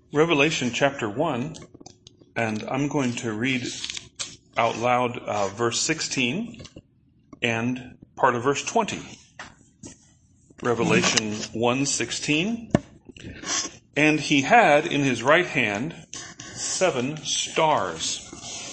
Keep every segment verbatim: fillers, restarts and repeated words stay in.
Revelation chapter one, and I'm going to read out loud uh, verse sixteen and part of verse twenty. Revelation one sixteen. And he had in his right hand seven stars,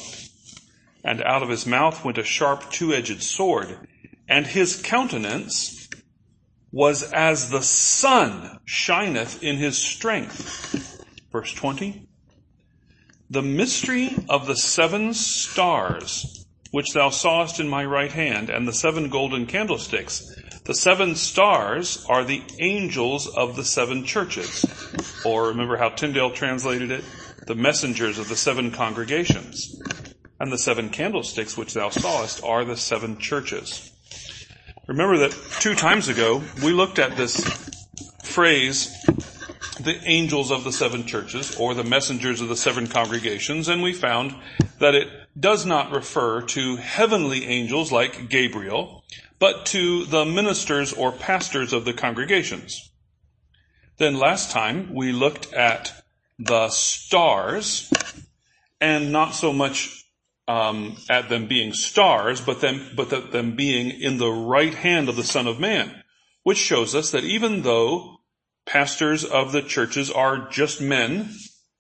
and out of his mouth went a sharp two-edged sword, and his countenance was as the sun shineth in his strength. Verse twenty, the mystery of the seven stars, which thou sawest in my right hand, and the seven golden candlesticks. The seven stars are the angels of the seven churches. Or remember how Tyndale translated it? The messengers of the seven congregations. And the seven candlesticks which thou sawest are the seven churches. Remember that two times ago we looked at this phrase, the angels of the seven churches, or the messengers of the seven congregations, and we found that it does not refer to heavenly angels like Gabriel, but to the ministers or pastors of the congregations. Then last time we looked at the stars, and not so much um, at them being stars, but them, but that them being in the right hand of the Son of Man, which shows us that even though pastors of the churches are just men,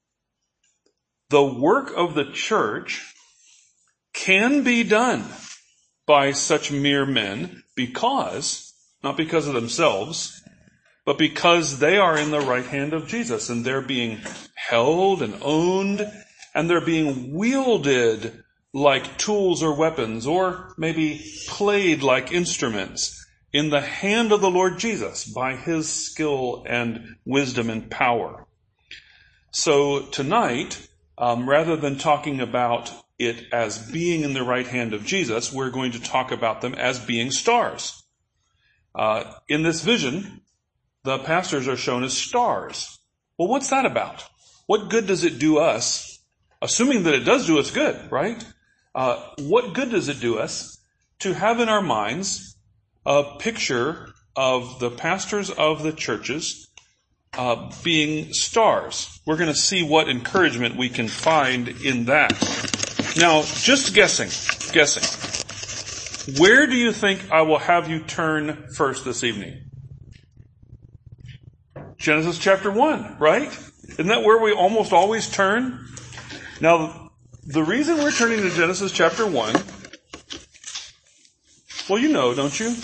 the work of the church can be done by such mere men because, not because of themselves, but because they are in the right hand of Jesus, and they're being held and owned, and they're being wielded like tools or weapons, or maybe played like instruments in the hand of the Lord Jesus by his skill and wisdom and power. So tonight, um, rather than talking about it as being in the right hand of Jesus, we're going to talk about them as being stars. Uh, in this vision, the pastors are shown as stars. Well, what's that about? What good does it do us? Assuming that it does do us good, right? Uh, what good does it do us to have in our minds a picture of the pastors of the churches uh, being stars? We're going to see what encouragement we can find in that. Now, just guessing, guessing. Where do you think I will have you turn first this evening? Genesis chapter one, right? Isn't that where we almost always turn? Now, the reason we're turning to Genesis chapter one, well, you know, don't you?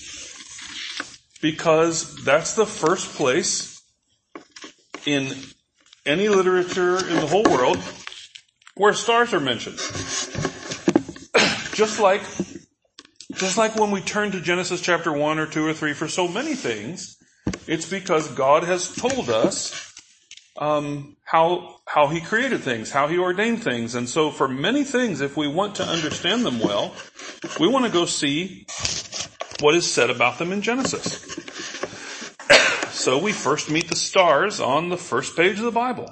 Because that's the first place in any literature in the whole world where stars are mentioned. Just like, just like when we turn to Genesis chapter one or two or three for so many things, it's because God has told us um, how how He created things, how He ordained things. And so for many things, if we want to understand them well, we want to go see what is said about them in Genesis. So we first meet the stars on the first page of the Bible.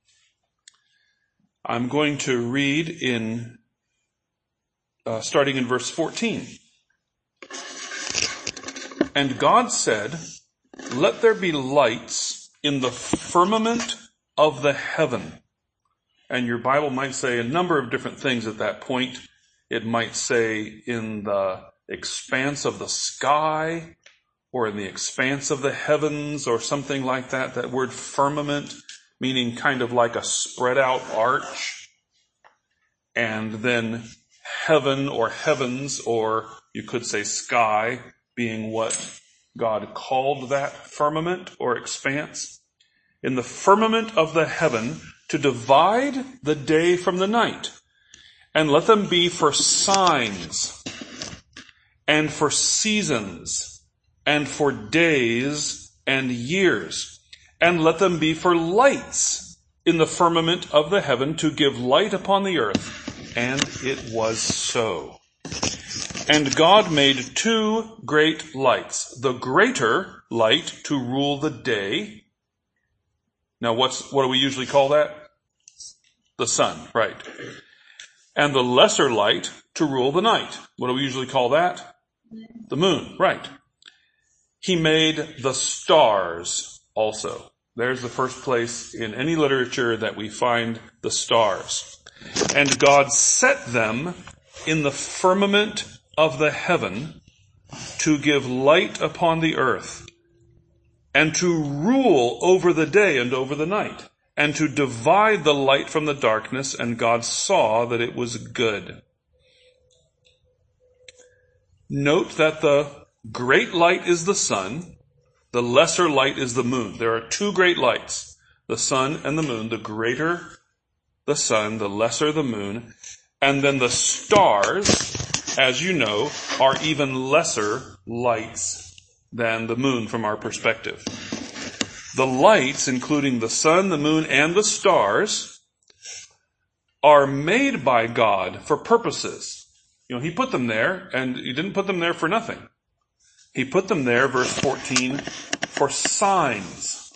I'm going to read in, uh, starting in verse fourteen. And God said, let there be lights in the firmament of the heaven. And your Bible might say a number of different things at that point. It might say in the expanse of the sky, or in the expanse of the heavens, or something like that. That word firmament, meaning kind of like a spread out arch. And then heaven or heavens, or you could say sky, being what God called that firmament or expanse. In the firmament of the heaven, to divide the day from the night, and let them be for signs, and for seasons, and for days and years, and let them be for lights in the firmament of the heaven to give light upon the earth. And it was so. And God made two great lights, the greater light to rule the day. Now what's, what do we usually call that? The sun, right. And the lesser light to rule the night. What do we usually call that? The moon, right. He made the stars also. There's the first place in any literature that we find the stars. And God set them in the firmament of the heaven to give light upon the earth, and to rule over the day and over the night, and to divide the light from the darkness, and God saw that it was good. Note that the great light is the sun, the lesser light is the moon. There are two great lights, the sun and the moon. The greater the sun, the lesser the moon. And then the stars, as you know, are even lesser lights than the moon from our perspective. The lights, including the sun, the moon, and the stars, are made by God for purposes. You know, He put them there, and He didn't put them there for nothing. He put them there, verse fourteen, for signs.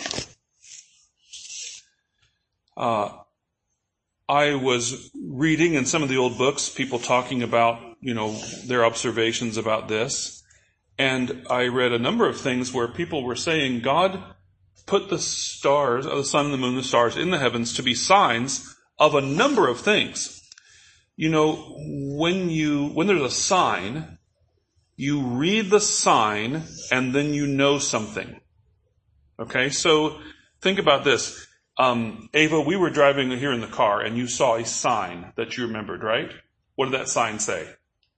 Uh, I was reading in some of the old books, people talking about, you know, their observations about this. And I read a number of things where people were saying God put the stars, the sun and the moon, the stars in the heavens to be signs of a number of things. You know, when you, when there's a sign, you read the sign and then you know something. Okay, so think about this. Um, Ava, we were driving here in the car and you saw a sign that you remembered, right? What did that sign say?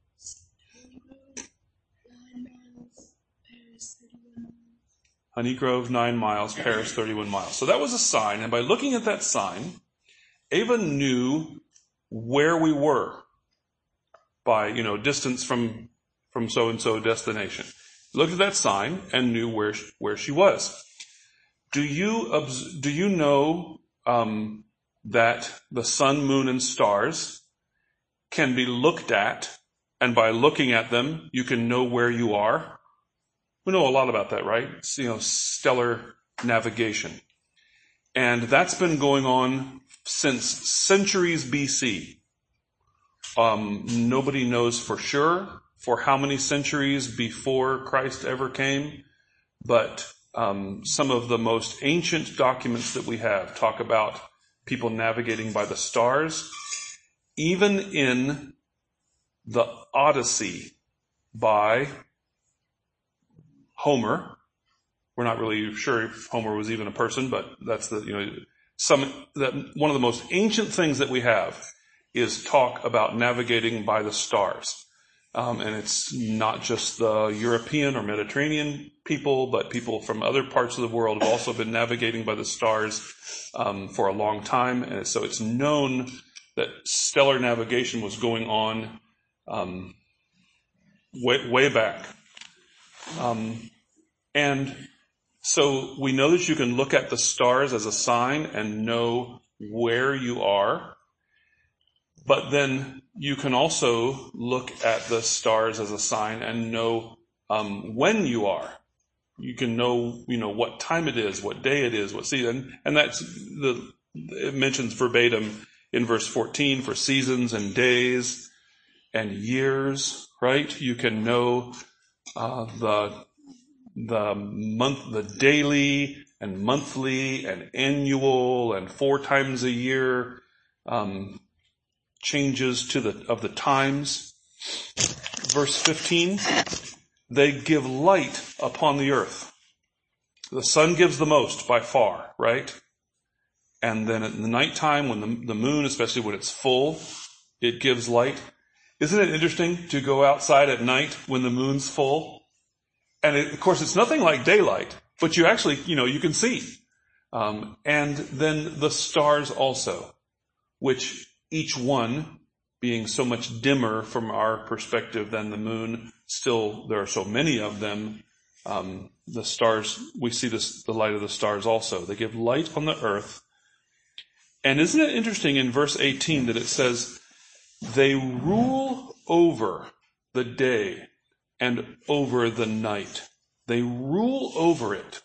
Honey Grove, nine miles, Paris, thirty-one miles. So that was a sign. And by looking at that sign, Ava knew where we were by, you know, distance from, from so-and-so destination. Looked at that sign and knew where, where she was. Do you, do you know, um, that the sun, moon, and stars can be looked at, and by looking at them, you can know where you are? We know a lot about that, right? It's, you know, stellar navigation. And that's been going on since centuries B C. Um, nobody knows for sure for how many centuries before Christ ever came, but um, some of the most ancient documents that we have talk about people navigating by the stars. Even in the Odyssey by Homer, we're not really sure if Homer was even a person, but that's the, you know, some, that one of the most ancient things that we have is talk about navigating by the stars. Um, and it's not just the European or Mediterranean people, but people from other parts of the world have also been navigating by the stars, um, for a long time. And so it's known that stellar navigation was going on, um, way, way back. Um, and so we know that you can look at the stars as a sign and know where you are, but then you can also look at the stars as a sign and know um, when you are. You can know, you know, what time it is, what day it is, what season, and that's the. It mentions verbatim in verse fourteen for seasons and days and years, right? You can know uh, the the month, the daily and monthly and annual and four times a year um, changes to the of the times. Verse fifteen, they give light upon the earth. The sun gives the most by far, right? And then at the nighttime, when the, the moon, especially when it's full, it gives light. Isn't it interesting to go outside at night when the moon's full? And it, of course, it's nothing like daylight, but you actually, you know, you can see. Um, and then the stars also, which each one being so much dimmer from our perspective than the moon, still there are so many of them. Um, the stars, we see this, the light of the stars also. They give light on the earth. And isn't it interesting in verse eighteen that it says, they rule over the day and over the night. They rule over it.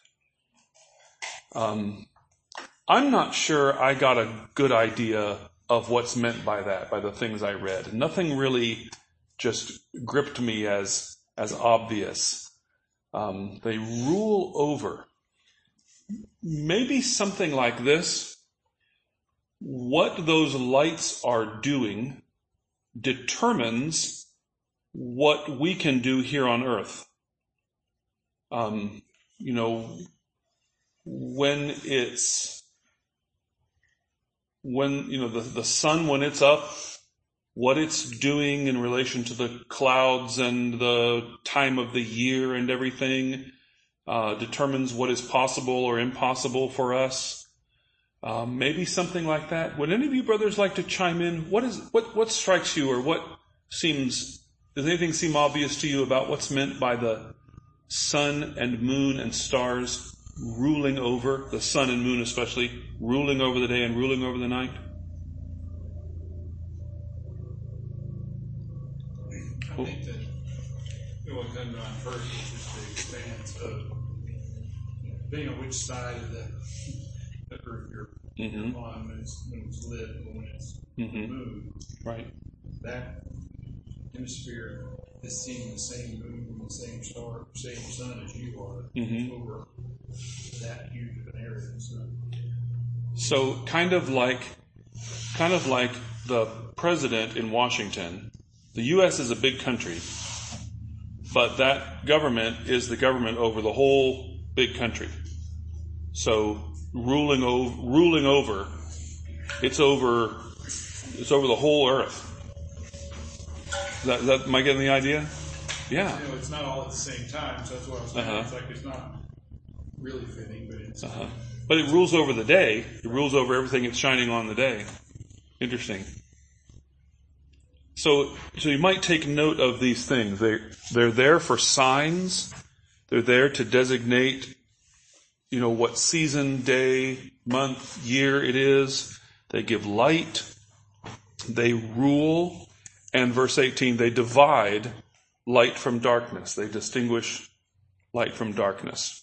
Um, I'm not sure I got a good idea of what's meant by that, by the things I read. Nothing really just gripped me as, as obvious. Um, they rule over. maybe something like this. What those lights are doing determines what we can do here on earth. Um, you know, when it's, when, you know, the, the sun, when it's up, what it's doing in relation to the clouds and the time of the year and everything uh, determines what is possible or impossible for us. Um, maybe something like that. Would any of you brothers like to chime in? What is what what strikes you, or what seems, does anything seem obvious to you about what's meant by the sun and moon and stars ruling over, the sun and moon especially, ruling over the day and ruling over the night? I think that what comes to mind first is just the expanse of, you know, being on which side of the, the earth you're mm-hmm. on when it's, when it's lit or when it's mm-hmm. moon. Right. That hemisphere is seeing the same moon and the same star, same sun as you are mm-hmm. over that huge of an area. So. so kind of like, kind of like the president in Washington. The U S is a big country, but that government is the government over the whole big country. So ruling over, ruling over, it's over, it's over the whole earth. Is that, is that, am I getting the idea? Yeah. You know, it's not all at the same time, so that's what I was saying. Uh-huh. It's like it's not really fitting, but it's. Uh-huh. But it rules over the day. It rules over everything it's shining on the day. Interesting. So, so you might take note of these things. They, they're there for signs. They're there to designate, you know, what season, day, month, year it is. They give light. They rule. And verse eighteen, they divide light from darkness. They distinguish light from darkness.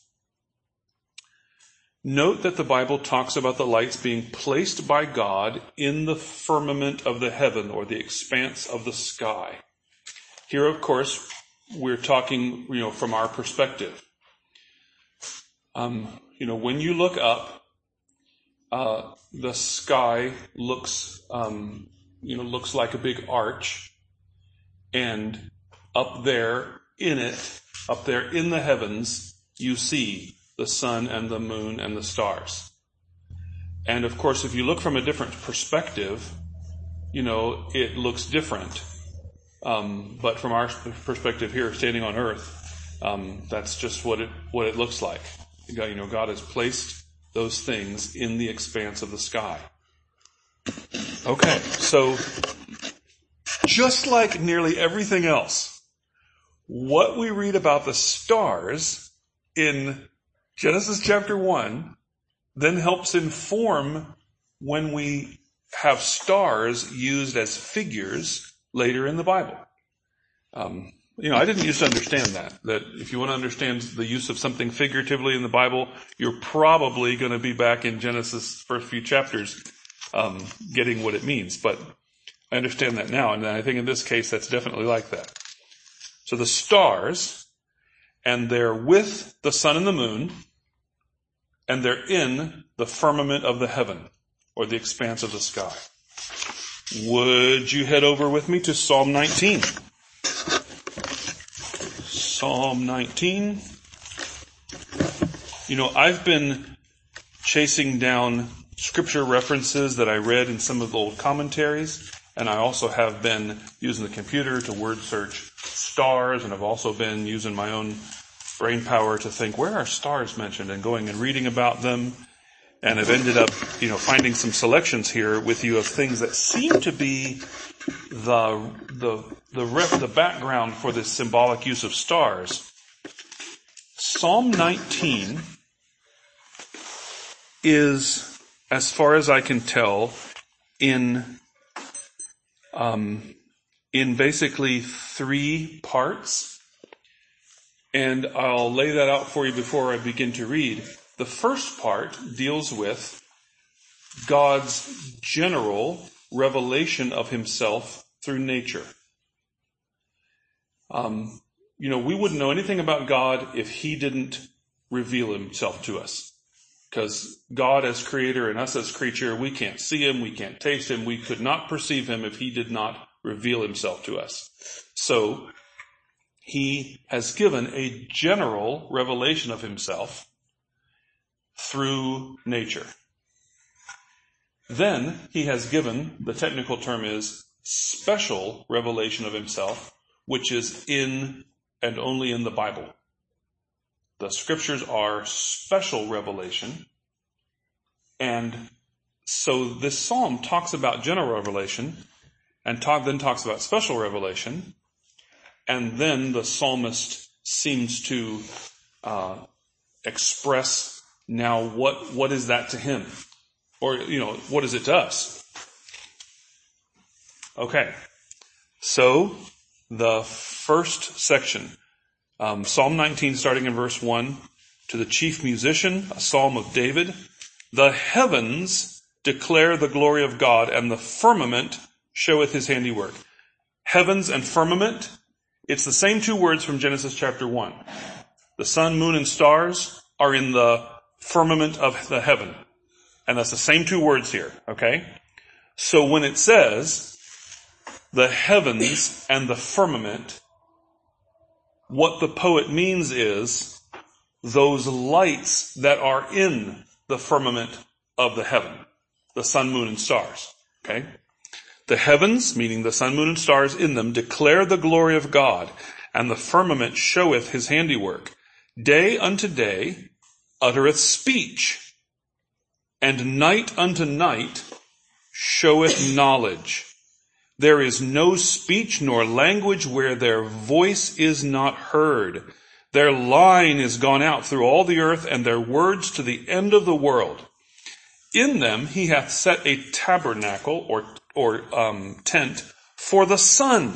Note that the Bible talks about the lights being placed by God in the firmament of the heaven, or the expanse of the sky. Here, of course, we're talking, you know, from our perspective. Um, you know, when you look up, uh, the sky looks, um, you know, looks like a big arch, and up there in it, up there in the heavens, you see the sun and the moon and the stars. And of course, if you look from a different perspective, you know, it looks different. Um, but from our perspective here, standing on earth, um, that's just what it, what it looks like. You know, God has placed those things in the expanse of the sky. Okay, so just like nearly everything else, what we read about the stars in Genesis chapter one then helps inform when we have stars used as figures later in the Bible. Um, you know, I didn't used to understand that, that if you want to understand the use of something figuratively in the Bible, you're probably going to be back in Genesis' first few chapters, um, getting what it means. But I understand that now, and I think in this case that's definitely like that. So the stars, and they're with the sun and the moon, and they're in the firmament of the heaven, or the expanse of the sky. Would you head over with me to Psalm nineteen? Psalm nineteen. You know, I've been chasing down scripture references that I read in some of the old commentaries, and I also have been using the computer to word search stars, and I've also been using my own brain power to think, where are stars mentioned, and going and reading about them. And I've ended up, you know, finding some selections here with you of things that seem to be the the the rep, the background for this symbolic use of stars. Psalm nineteen is, as far as I can tell, in um, in basically three parts, and I'll lay that out for you before I begin to read. The first part deals with God's general revelation of himself through nature. Um, you know, we wouldn't know anything about God if he didn't reveal himself to us. Because God as creator and us as creature, we can't see him, we can't taste him, we could not perceive him if he did not reveal himself to us. So, he has given a general revelation of himself through nature. Then, he has given, the technical term is, special revelation of himself, which is in and only in the Bible. The scriptures are special revelation. And so this psalm talks about general revelation and talk, then talks about special revelation. And then the psalmist seems to uh, express now what what is that to him? Or, you know, what is it to us? Okay. So the first section, Um, Psalm nineteen, starting in verse one, to the chief musician, a psalm of David. The heavens declare the glory of God, and the firmament showeth his handiwork. Heavens and firmament, it's the same two words from Genesis chapter one. The sun, moon, and stars are in the firmament of the heaven. And that's the same two words here, okay? So when it says the heavens and the firmament, what the poet means is those lights that are in the firmament of the heaven, the sun, moon, and stars. Okay? The heavens, meaning the sun, moon, and stars in them, declare the glory of God, and the firmament showeth his handiwork. Day unto day uttereth speech, and night unto night showeth knowledge. There is no speech nor language where their voice is not heard. Their line is gone out through all the earth, and their words to the end of the world. In them he hath set a tabernacle, or, or um, tent, for the sun,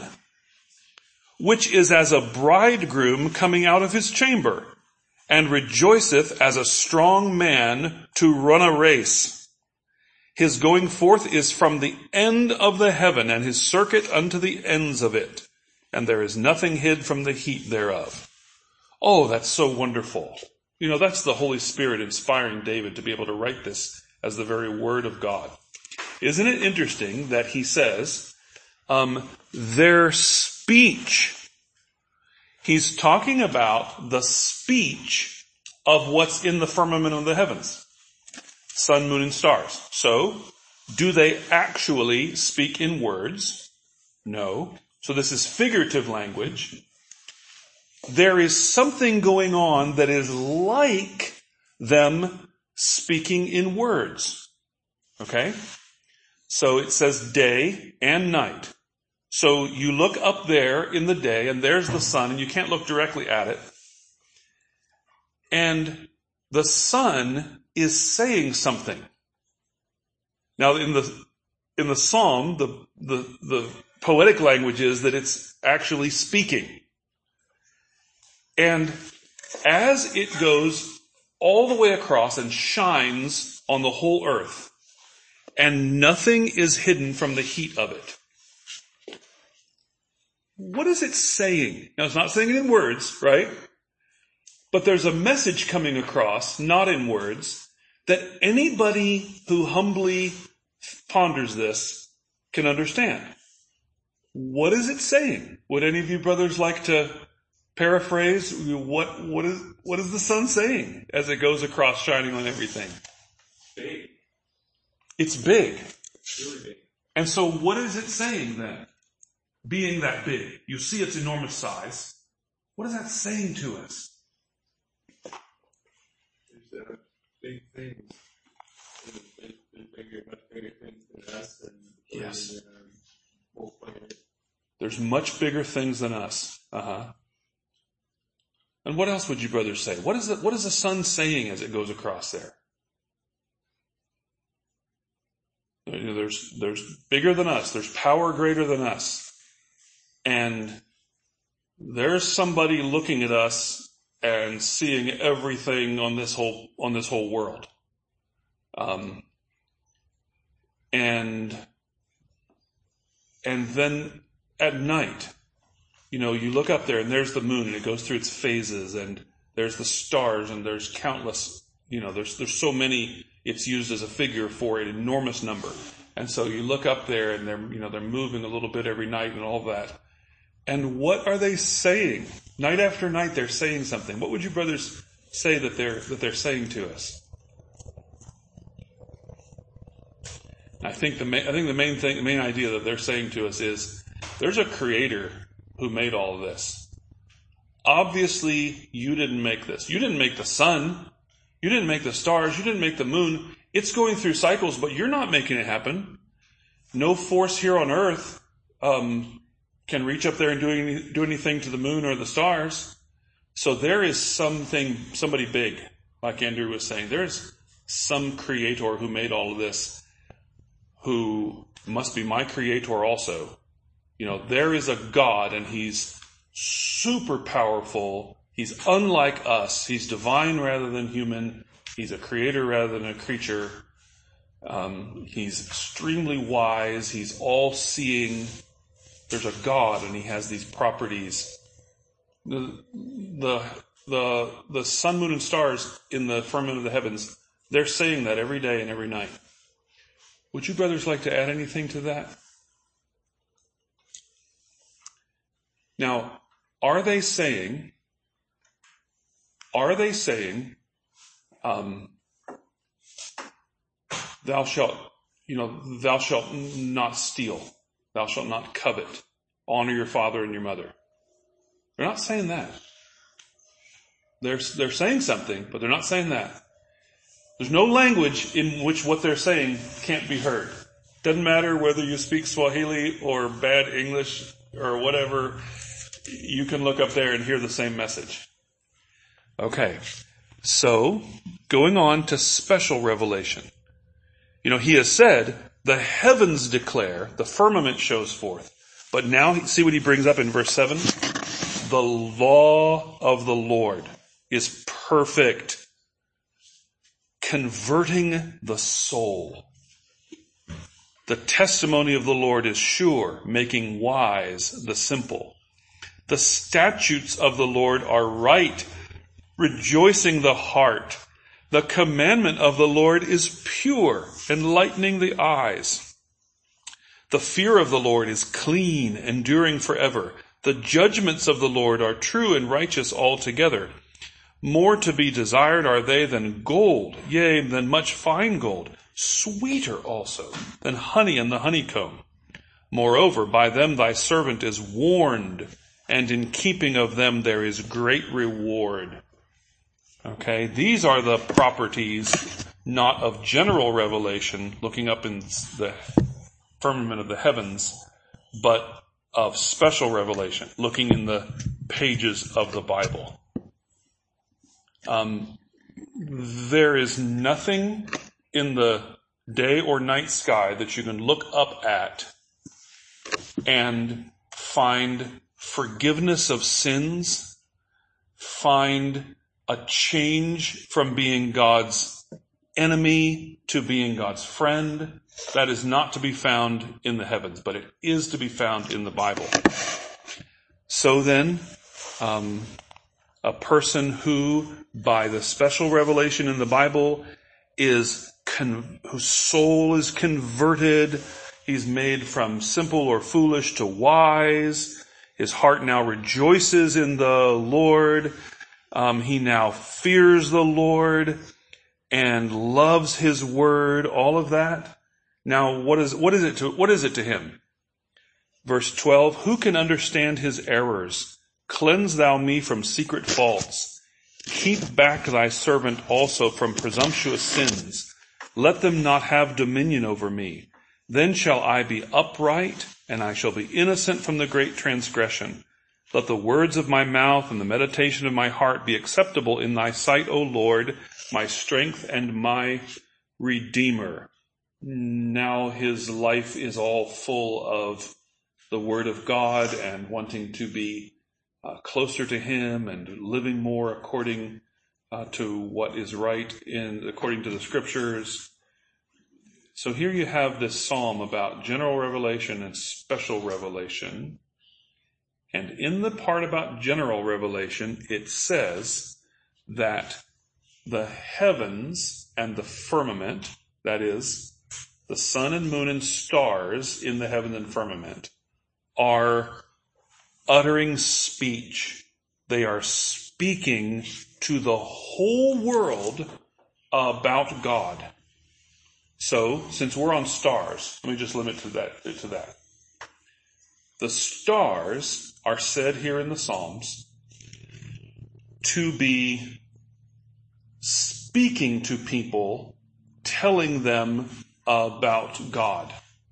which is as a bridegroom coming out of his chamber, and rejoiceth as a strong man to run a race. His going forth is from the end of the heaven, and his circuit unto the ends of it. And there is nothing hid from the heat thereof. Oh, that's so wonderful. You know, that's the Holy Spirit inspiring David to be able to write this as the very word of God. Isn't it interesting that he says, um, their speech. He's talking about the speech of what's in the firmament of the heavens. Sun, moon, and stars. So, do they actually speak in words? No. So this is figurative language. There is something going on that is like them speaking in words. Okay? So it says day and night. So you look up there in the day, and there's the sun, and you can't look directly at it. And the sun is saying something. Now in the in the psalm, the, the, the poetic language is that it's actually speaking. And as it goes all the way across and shines on the whole earth, and nothing is hidden from the heat of it. What is it saying? Now, it's not saying it in words, right? But there's a message coming across, not in words, that anybody who humbly ponders this can understand. What is it saying? Would any of you brothers like to paraphrase? What, what is, what is the sun saying as it goes across shining on everything? Big. It's big. Really big. And so what is it saying then? Being that big. You see its enormous size. What is that saying to us? There's uh, big things. Big, big, bigger, much bigger things than us. And Yes. the um, whole planet. There's much bigger things than us. Uh-huh. And what else would you brothers say? What is it, what is the sun saying as it goes across there? You know, there's, there's bigger than us. There's power greater than us. And there's somebody looking at us and seeing everything on this whole, on this whole world. Um, and, and then at night, you know, you look up there and there's the moon and it goes through its phases, and there's the stars and there's countless you know, there's there's so many, it's used as a figure for an enormous number. And so you look up there and they're, you know, they're moving a little bit every night and all that. And what are they saying? Night after night they're saying something. What would you brothers say that they're that they're saying to us? I think the main, I think the main thing, the main idea that they're saying to us is there's a creator who made all of this. Obviously, you didn't make this. You didn't make the sun. You didn't make the stars. You didn't make the moon. It's going through cycles, but you're not making it happen. No force here on earth um, can reach up there and do, any, do anything to the moon or the stars. So there is something, somebody big, like Andrew was saying. There's some creator who made all of this, who must be my creator also. You know, there is a God, and he's super powerful. He's unlike us. He's divine rather than human. He's a creator rather than a creature. Um, he's extremely wise. He's all-seeing. There's a God, and he has these properties. The, the, the, the sun, moon, and stars in the firmament of the heavens, they're saying that every day and every night. Would you brothers like to add anything to that? Now, are they saying, are they saying, um, thou shalt, you know, thou shalt not steal, thou shalt not covet, honor your father and your mother? They're not saying that. They're, they're saying something, but they're not saying that. There's no language in which what they're saying can't be heard. Doesn't matter whether you speak Swahili or bad English or whatever, you can look up there and hear the same message. Okay, so going on to special revelation. You know, he has said, the heavens declare, the firmament shows forth. But now, see what he brings up in verse seven? The law of the Lord is perfect, converting the soul. The testimony of the Lord is sure, making wise the simple. The statutes of the Lord are right, rejoicing the heart. The commandment of the Lord is pure, enlightening the eyes. The fear of the Lord is clean, enduring forever. The judgments of the Lord are true and righteous altogether. More to be desired are they than gold, yea, than much fine gold, sweeter also than honey and the honeycomb. Moreover, by them thy servant is warned, and in keeping of them there is great reward. Okay, these are the properties not of general revelation, looking up in the firmament of the heavens, but of special revelation, looking in the pages of the Bible. Um, there is nothing in the day or night sky that you can look up at and find forgiveness of sins, find a change from being God's enemy to being God's friend. That is not to be found in the heavens, but it is to be found in the Bible. So then, um, a person who, by the special revelation in the Bible, is con- whose soul is converted, he's made from simple or foolish to wise. His heart now rejoices in the Lord. Um, he now fears the Lord and loves his word. All of that. Now, what is what is it to what is it to him? Verse twelve: Who can understand his errors? Cleanse thou me from secret faults. Keep back thy servant also from presumptuous sins. Let them not have dominion over me. Then shall I be upright, and I shall be innocent from the great transgression. Let the words of my mouth and the meditation of my heart be acceptable in thy sight, O Lord, my strength and my Redeemer. Now his life is all full of the Word of God and wanting to be uh, closer to him and living more according uh, to what is right in according to the Scriptures. So here you have this psalm about general revelation and special revelation. And in the part about general revelation, it says that the heavens and the firmament, that is, the sun and moon and stars in the heaven and firmament, are uttering speech. They are speaking to the whole world about God. So, since we're on stars, let me just limit to that, to that. The stars are said here in the Psalms to be speaking to people, telling them about God.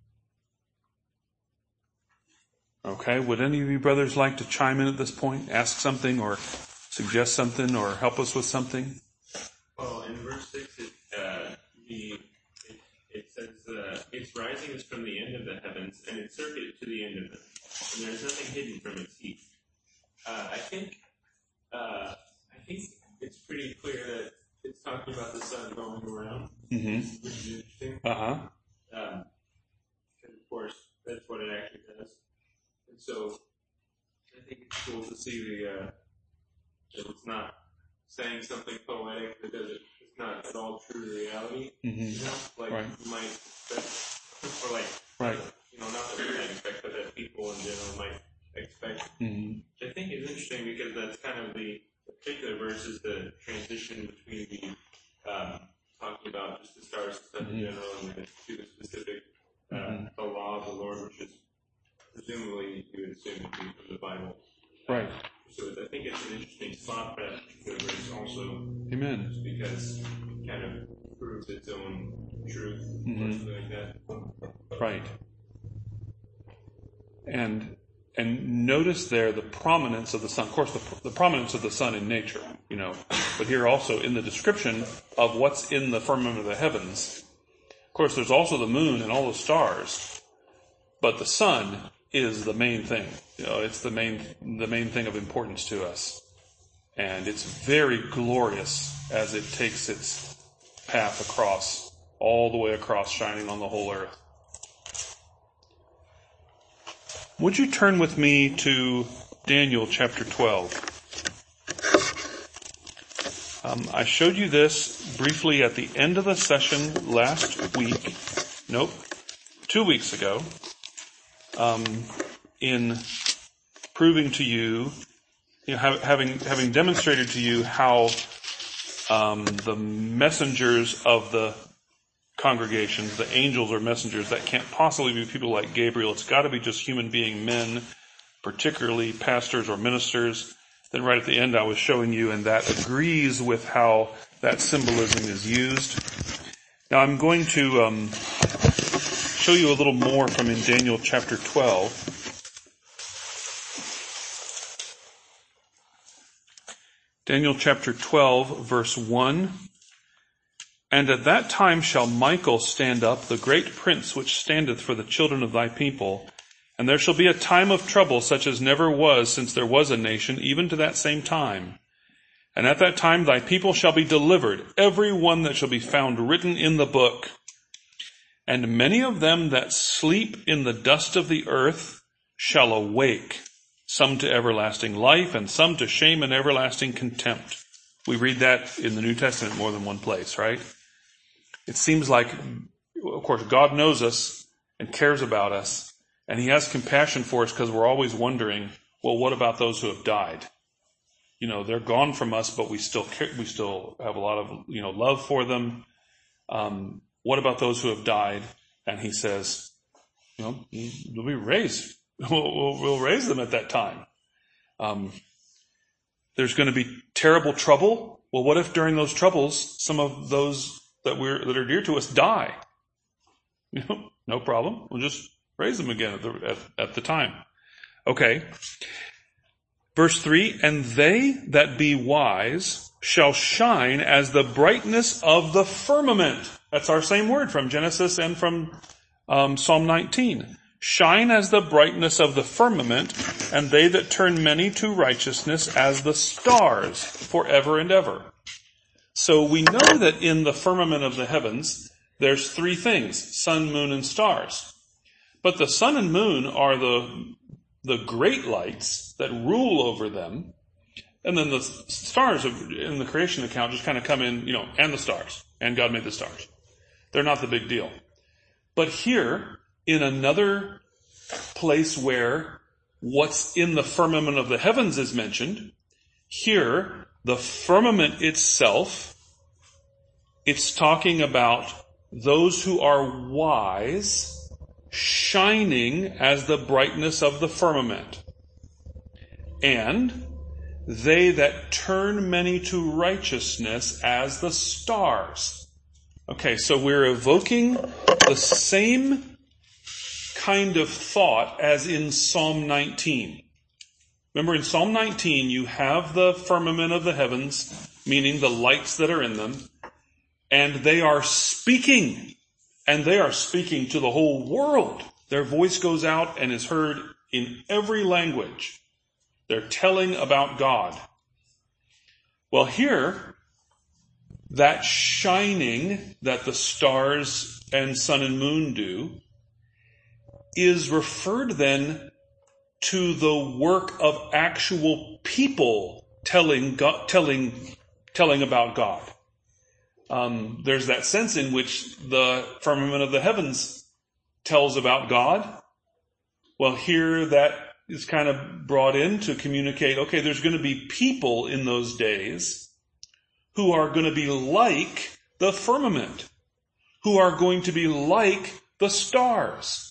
Okay, would any of you brothers like to chime in at this point? Ask something or suggest something or help us with something? Well, in verse six, it, uh, the, it, it says, uh, its rising is from the end of the heavens, and its circuit to the end of them, and there is nothing hidden from its heat. Uh, I think, uh, I think it's pretty clear that it's talking about the sun going around, Mm-hmm. which is interesting. Uh-huh. Um, and of course, that's what it actually does. And so, I think it's cool to see the, uh, that it's not saying something poetic that doesn't, it's not at all true to reality. Mm-hmm. You know, like Right. you might expect, or like, Right. you know, not that we might expect, but that people in general might expect. Mm-hmm. Which I think is interesting because that's kind of the, the particular verse is the transition between the, um, talking about just the stars and stuff Mm-hmm. in general and then to the specific, uh, Mm-hmm. the law of the Lord, which is presumably you would assume to be from the Bible. Right. So I think it's an interesting spot for that particular verse also, Amen. just because it kind of proves its own truth Mm-hmm. or something like that. Right. And and notice there the prominence of the sun. Of course, the, the prominence of the sun in nature, you know, but here also in the description of what's in the firmament of the heavens. Of course, there's also the moon and all the stars, but the sun is the main thing. You know, it's the main the main thing of importance to us, and it's very glorious as it takes its path across, all the way across, shining on the whole earth. Would you turn with me to Daniel chapter twelve? Um, I showed you this briefly at the end of the session last week. Nope, two weeks ago. Um, in proving to you, you know, ha- having having demonstrated to you how um, the messengers of the congregations, the angels or messengers, that can't possibly be people like Gabriel. It's got to be just human being men, particularly pastors or ministers. Then right at the end I was showing you, and that agrees with how that symbolism is used. Now I'm going to um, show you a little more from in Daniel chapter twelve. Daniel chapter twelve, verse one. And at that time shall Michael stand up, the great prince which standeth for the children of thy people. And there shall be a time of trouble such as never was since there was a nation, even to that same time. And at that time thy people shall be delivered, every one that shall be found written in the book. And many of them that sleep in the dust of the earth shall awake, some to everlasting life, and some to shame and everlasting contempt. We read that in the New Testament more than one place, right? It seems like, of course, God knows us and cares about us, and He has compassion for us because we're always wondering, well, what about those who have died? You know, they're gone from us, but we still care, we still have a lot of, you know, love for them. Um, what about those who have died? And He says, you know, they'll be raised. We'll, we'll, we'll raise them at that time. Um, there's going to be terrible trouble. Well, what if during those troubles, some of those that we're that are dear to us die? You know, no problem. We'll just raise them again at the at, at the time. Okay. Verse three, and they that be wise shall shine as the brightness of the firmament. That's our same word from Genesis and from um, Psalm nineteen. Shine as the brightness of the firmament, and they that turn many to righteousness as the stars forever and ever. So we know that in the firmament of the heavens, there's three things, sun, moon, and stars. But the sun and moon are the, the great lights that rule over them. And then the stars in the creation account just kind of come in, you know, and the stars. And God made the stars. They're not the big deal. But here, in another place where what's in the firmament of the heavens is mentioned, here, the firmament itself, it's talking about those who are wise, shining as the brightness of the firmament. And they that turn many to righteousness as the stars. Okay, so we're evoking the same kind of thought as in Psalm nineteen. Remember, in Psalm nineteen, you have the firmament of the heavens, meaning the lights that are in them, and they are speaking, and they are speaking to the whole world. Their voice goes out and is heard in every language. They're telling about God. Well, here, that shining that the stars and sun and moon do is referred then to the work of actual people telling God, telling, telling about God. Um, there's that sense in which the firmament of the heavens tells about God. Well, here that is kind of brought in to communicate, okay, there's going to be people in those days who are going to be like the firmament, who are going to be like the stars,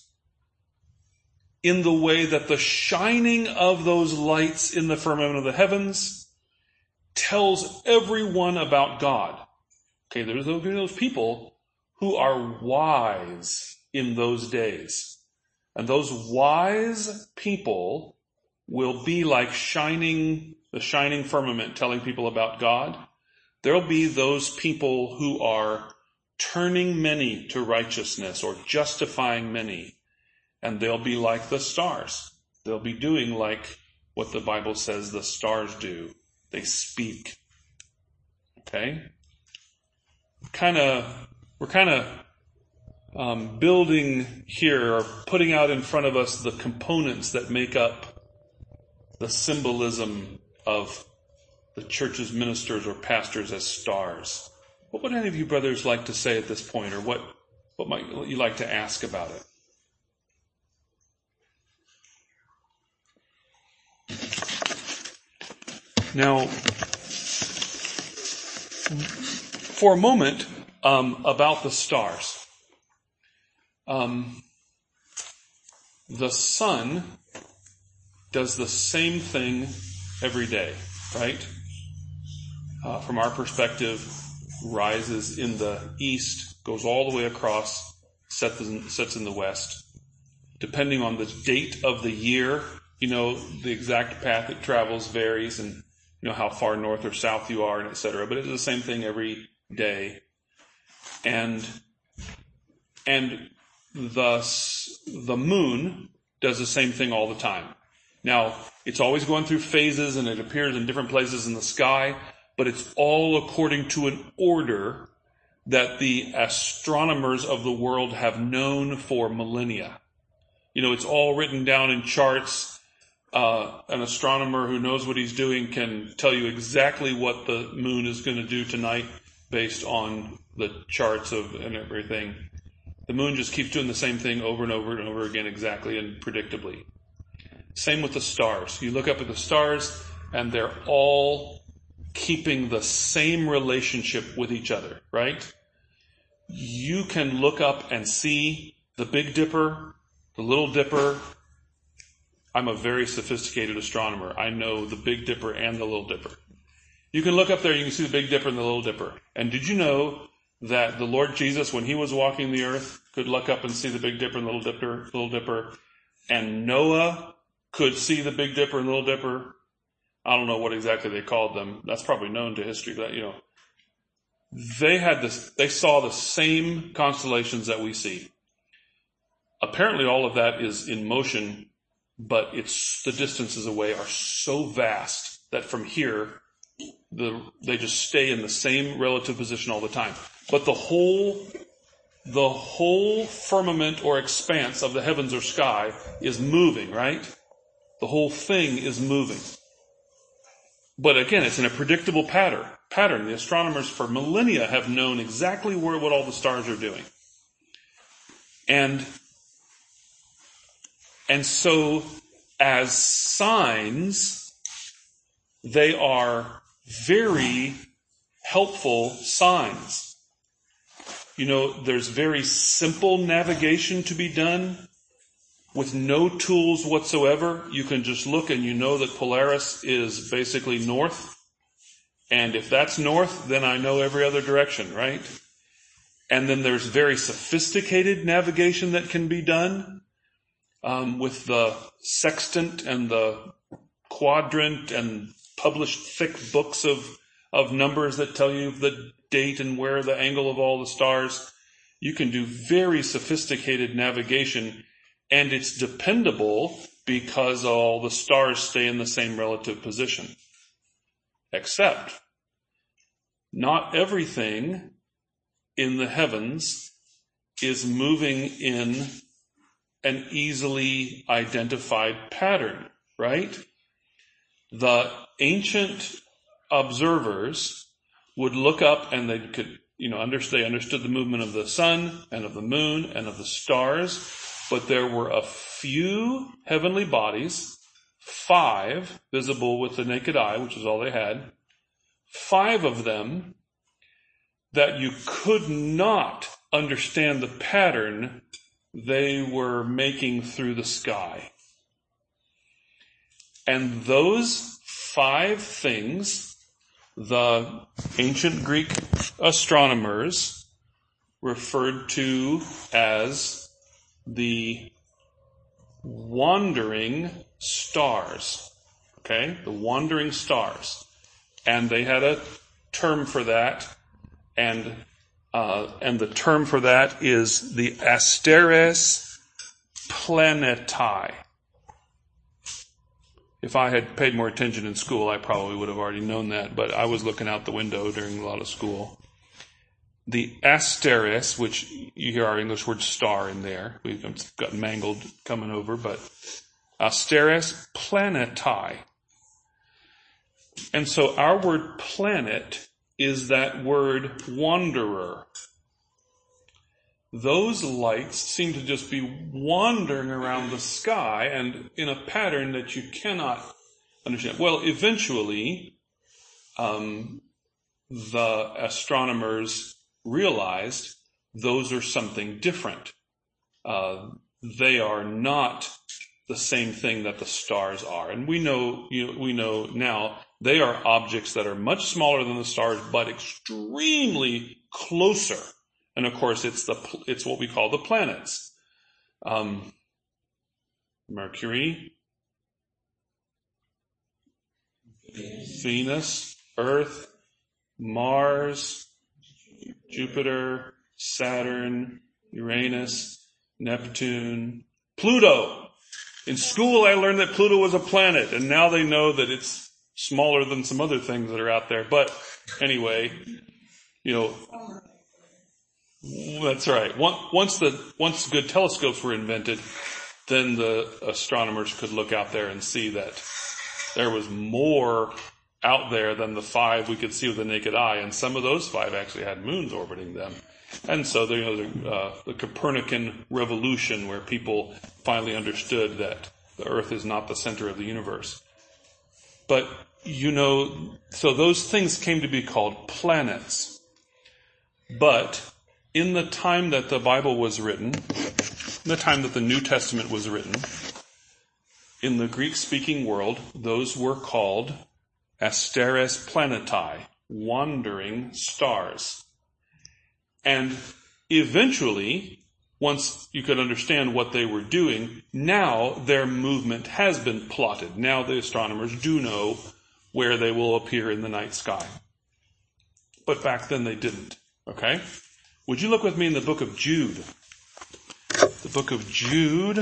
in the way that the shining of those lights in the firmament of the heavens tells everyone about God. Okay, there's those people who are wise in those days. And those wise people will be like shining, the shining firmament telling people about God. There'll be those people who are turning many to righteousness or justifying many. And they'll be like the stars. They'll be doing like what the Bible says the stars do. They speak. Okay? Kind of, we're kind of um, building here, or putting out in front of us the components that make up the symbolism of the church's ministers or pastors as stars. What would any of you brothers like to say at this point, or what, what might you like to ask about it? Now, for a moment, um, about the stars. Um, the sun does the same thing every day, right? Uh, from our perspective, rises in the east, goes all the way across, sets in, sets in the west. Depending on the date of the year, you know, the exact path it travels varies, and you know how far north or south you are, and et cetera. But it's the same thing every day. And and thus the moon does the same thing all the time. Now, it's always going through phases, and it appears in different places in the sky, but it's all according to an order that the astronomers of the world have known for millennia. You know, it's all written down in charts. Uh, an astronomer who knows what he's doing can tell you exactly what the moon is going to do tonight based on the charts of and everything. The moon just keeps doing the same thing over and over and over again, exactly and predictably. Same with the stars. You look up at the stars, and they're all keeping the same relationship with each other, right? You can look up and see the Big Dipper, the Little Dipper. I'm a very sophisticated astronomer. I know the Big Dipper and the Little Dipper. You can look up there, you can see the Big Dipper and the Little Dipper. And did you know that the Lord Jesus, when he was walking the earth, could look up and see the Big Dipper and Little Dipper, Little Dipper, and Noah could see the Big Dipper and Little Dipper? I don't know what exactly they called them. That's probably known to history, but you know, they had this, they saw the same constellations that we see. Apparently all of that is in motion, but it's, the distances away are so vast that from here, the, they just stay in the same relative position all the time. But the whole, the whole firmament or expanse of the heavens or sky is moving, right? The whole thing is moving. But again, it's in a predictable pattern. Pattern. The astronomers for millennia have known exactly where what all the stars are doing. And, and so as signs, they are very helpful signs. You know, there's very simple navigation to be done with no tools whatsoever. You can just look and you know that Polaris is basically north. And if that's north, then I know every other direction, right? And then there's very sophisticated navigation that can be done um, with the sextant and the quadrant and published thick books of, of numbers that tell you the date and where the angle of all the stars. You can do very sophisticated navigation, and it's dependable because all the stars stay in the same relative position. Except, not everything in the heavens is moving in an easily identified pattern, right? The ancient observers would look up and they could, you know, understand, they understood the movement of the sun and of the moon and of the stars, but there were a few heavenly bodies, five visible with the naked eye, which is all they had, five of them that you could not understand the pattern they were making through the sky. And those five things, the ancient Greek astronomers referred to as the wandering stars. Okay? The wandering stars. And they had a term for that, and uh, and the term for that is the Asteres Planetae. If I had paid more attention in school, I probably would have already known that, but I was looking out the window during a lot of school. The Asteres, which you hear our English word star in there, we've got mangled coming over, but Asteres Planetae. And so our word planet is that word wanderer. Those lights seem to just be wandering around the sky and in a pattern that you cannot understand. Well, eventually, um, the astronomers realized those are something different. Uh, they are not the same thing that the stars are. And we know, you know, we know now they are objects that are much smaller than the stars, but extremely closer. And of course, it's the, it's what we call the planets. Um, Mercury, Venus, Earth, Mars, Jupiter, Saturn, Uranus, Neptune, Pluto. In school, I learned that Pluto was a planet, and now they know that it's smaller than some other things that are out there. But anyway, you know, that's right. Once the once good telescopes were invented, then the astronomers could look out there and see that there was more out there than the five we could see with the naked eye, and some of those five actually had moons orbiting them. And so, you know, the, uh, the Copernican revolution, where people finally understood that the Earth is not the center of the universe. But, you know, so those things came to be called planets. But in the time that the Bible was written, in the time that the New Testament was written, in the Greek-speaking world, those were called Asteres Planetae, wandering stars. And eventually, once you could understand what they were doing, now their movement has been plotted. Now the astronomers do know where they will appear in the night sky. But back then they didn't. Okay? Would you look with me in the book of Jude? The book of Jude.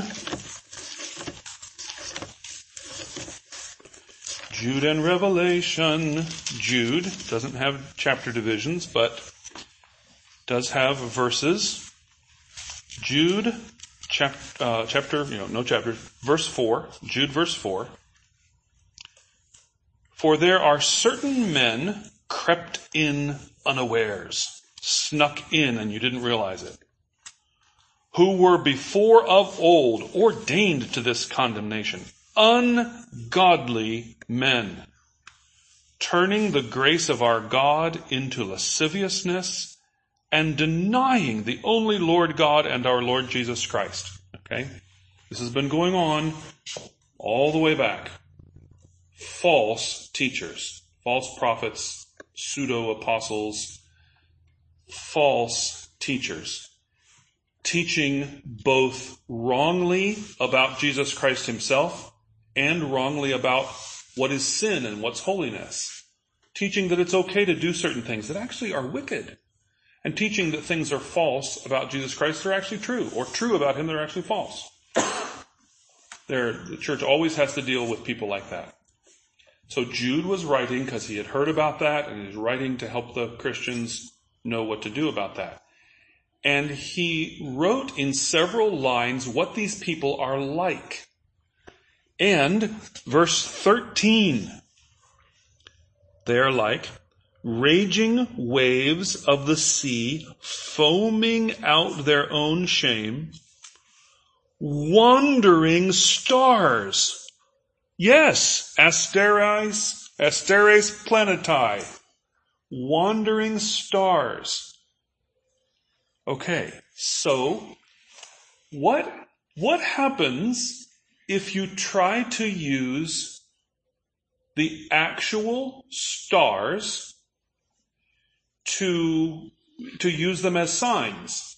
Jude and Revelation. Jude doesn't have chapter divisions, but does have verses. Jude, chap, uh, chapter, you know, no chapter, verse four. Jude, verse four. For there are certain men crept in unawares, snuck in and you didn't realize it, who were before of old ordained to this condemnation, ungodly men, turning the grace of our God into lasciviousness and denying the only Lord God and our Lord Jesus Christ. Okay? This has been going on all the way back. False teachers, false prophets, pseudo-apostles, false teachers, teaching both wrongly about Jesus Christ himself and wrongly about what is sin and what's holiness. Teaching that it's okay to do certain things that actually are wicked. And teaching that things are false about Jesus Christ that are actually true, or true about him that are actually false. There, the church always has to deal with people like that. So Jude was writing because he had heard about that, and he's writing to help the Christians know what to do about that. And he wrote in several lines what these people are like. And verse thirteen, they are like raging waves of the sea, foaming out their own shame, wandering stars. Yes, asteres, asteres planetae, wandering stars. Okay, so what, what happens if you try to use the actual stars to, to use them as signs?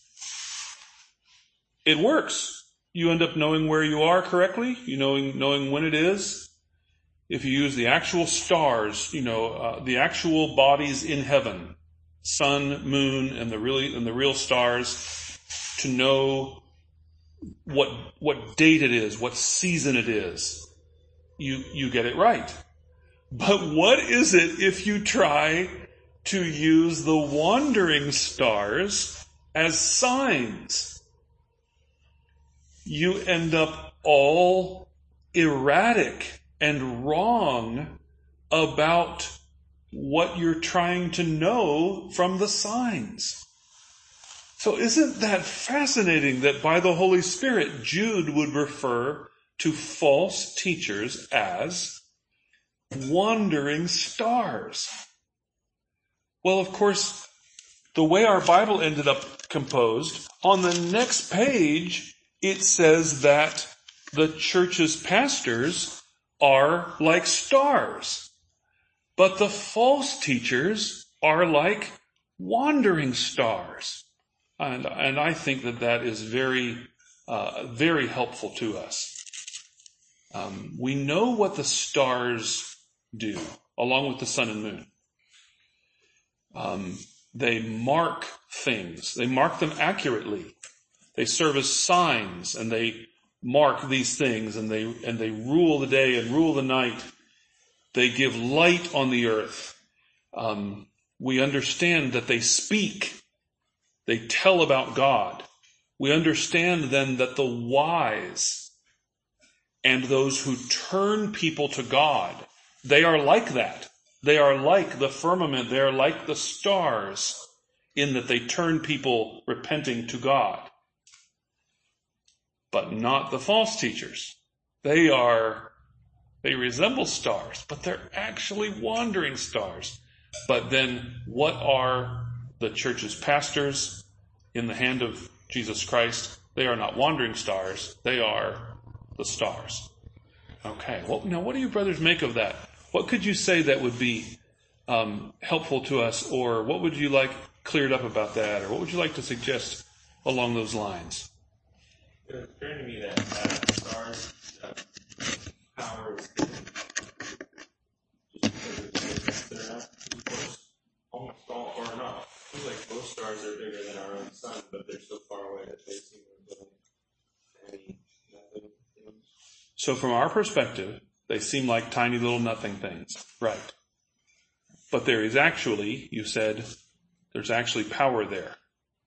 It works. You end up knowing where you are correctly, you knowing, knowing when it is. If you use the actual stars, you know, uh, the actual bodies in heaven, sun, moon, and the really, and the real stars, to know what, what date it is, what season it is, you, you get it right. But what is it if you try to use the wandering stars as signs? You end up all erratic and wrong about what you're trying to know from the signs. So isn't that fascinating that by the Holy Spirit, Jude would refer to false teachers as wandering stars? Well, of course, the way our Bible ended up composed, on the next page, it says that the church's pastors are like stars, but the false teachers are like wandering stars. And, and I think that that is very, uh, very helpful to us. Um, we know what the stars do, along with the sun and moon. Um, they mark things. They mark them accurately. They serve as signs, and they mark these things, and they and they rule the day and rule the night. They give light on the earth. Um, we understand that they speak. They tell about God. We understand then that the wise and those who turn people to God, they are like that. They are like the firmament. They are like the stars in that they turn people repenting to God. But not the false teachers. They are, they resemble stars, but they're actually wandering stars. But then what are the church's pastors in the hand of Jesus Christ? They are not wandering stars. They are the stars. Okay. Well, now what do you brothers make of that? What could you say that would be um, helpful to us, or what would you like cleared up about that, or what would you like to suggest along those lines? It occurred to me that uh, stars' uh, power is given just because of the they're not, of course, almost all, or not. It seems like most stars are bigger than our own sun, but they're so far away that they seem to any nothing things. So from our perspective, they seem like tiny little nothing things. Right. But there is actually, you said, there's actually power there.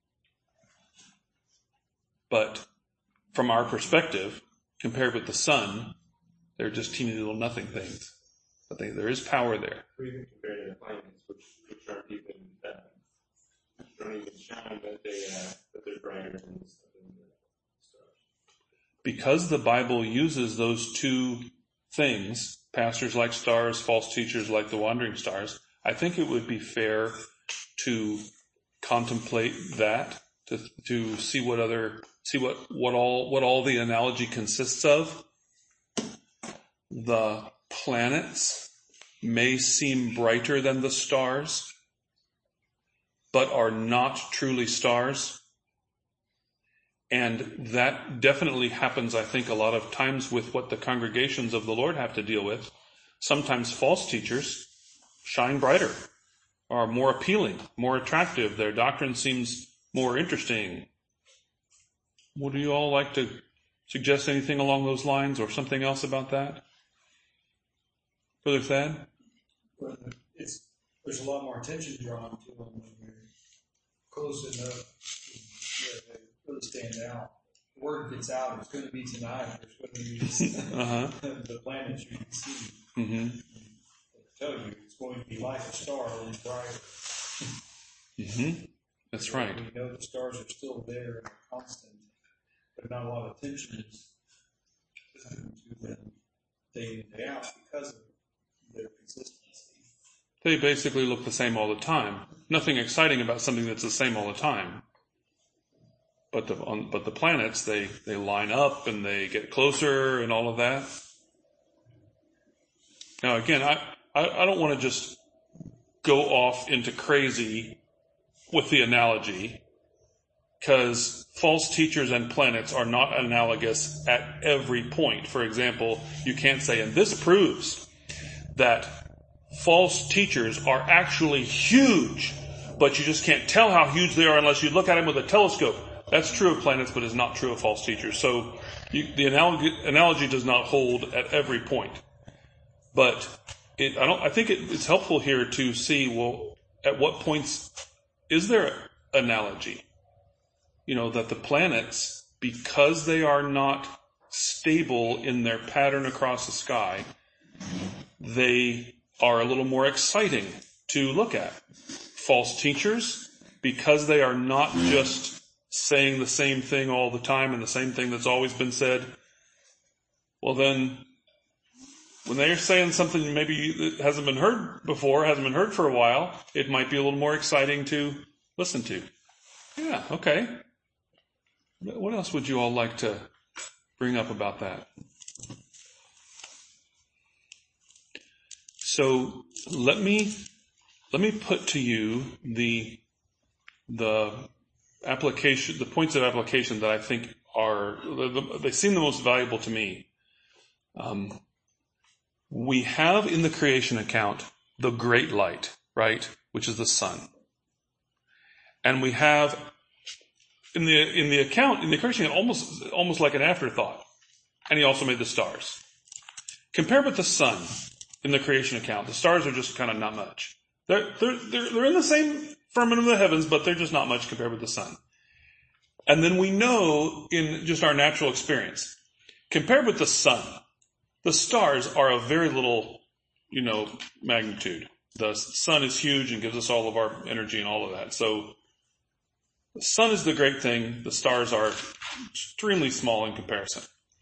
But from our perspective, compared with the sun, they're just teeny little nothing things. I think there is power there. Or even compared to the planets, which, which aren't even, uh, don't even shine, but they, uh, but they're brighter than the stars. Because the Bible uses those two things, pastors like stars, false teachers like the wandering stars, I think it would be fair to contemplate that, to to see what other see what, what all what all the analogy consists of. The planets may seem brighter than the stars, but are not truly stars. And that definitely happens, I think, a lot of times with what the congregations of the Lord have to deal with. Sometimes false teachers shine brighter, are more appealing, more attractive. Their doctrine seems more interesting. Would you all like to suggest anything along those lines or something else about that? Brother Thad? Well, it's, there's a lot more attention drawn to them when you're close enough where they really stand out. The word gets out, it's going to be tonight. There's going to be this, uh-huh. the planets you can see. Mm-hmm. I tell you, it's going to be like a star, only brighter. Mm-hmm. That's right. We know the stars are still there and constant, but not a lot of attention is given to them day in, day out because of their consistency. They basically look the same all the time. Nothing exciting about something that's the same all the time. But the on, but the planets, they, they line up and they get closer and all of that. Now again, I, I, I don't want to just go off into crazy with the analogy, because false teachers and planets are not analogous at every point. For example, you can't say, and this proves that false teachers are actually huge, but you just can't tell how huge they are unless you look at them with a telescope. That's true of planets, but is not true of false teachers. So you, the analogy, analogy does not hold at every point. But it, I don't. I think it, it's helpful here to see, well, at what points is there analogy? You know, that the planets, because they are not stable in their pattern across the sky, they are a little more exciting to look at. False teachers, because they are not just saying the same thing all the time and the same thing that's always been said, well then, when they're saying something maybe that hasn't been heard before, hasn't been heard for a while, it might be a little more exciting to listen to. Yeah, okay. What else would you all like to bring up about that? So let me let me put to you the the application, the points of application that I think are they seem the most valuable to me. Um, we have in the creation account the great light, right, which is the sun, and we have in the in the account in the creation account, almost almost like an afterthought, and he also made the stars. Compared with the sun. In the creation account, the stars are just kind of not much. They're, they're, they're, they're in the same firmament of the heavens, but they're just not much compared with the sun. And then we know in just our natural experience, compared with the sun, the stars are of very little, you know, magnitude. The sun is huge and gives us all of our energy and all of that. So the sun is the great thing. The stars are extremely small in comparison.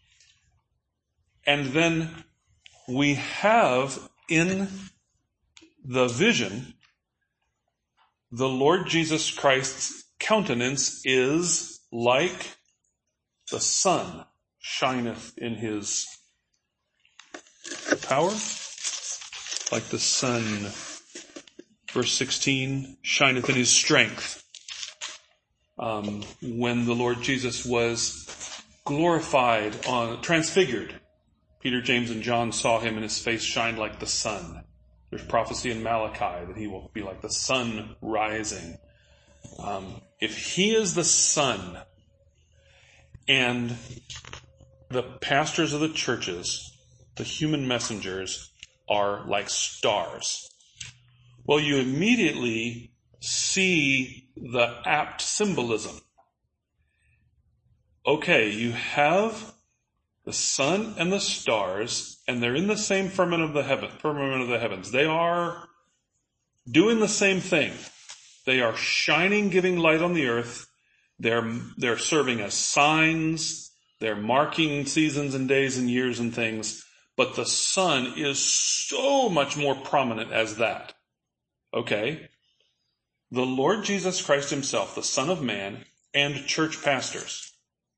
And then we have in the vision, the Lord Jesus Christ's countenance is like the sun shineth in his power, like the sun, verse sixteen, shineth in his strength. Um, when the Lord Jesus was glorified, on transfigured, Peter, James, and John saw him, and his face shined like the sun. There's prophecy in Malachi that he will be like the sun rising. Um, if he is the sun, and the pastors of the churches, the human messengers, are like stars, well, you immediately see the apt symbolism. Okay, you have The sun and the stars, and they're in the same firmament of the heaven, firmament of the heavens. They are doing the same thing. They are shining, giving light on the earth. They're, they're serving as signs. They're marking seasons and days and years and things. But the sun is so much more prominent as that. Okay? The Lord Jesus Christ himself, the Son of Man, and church pastors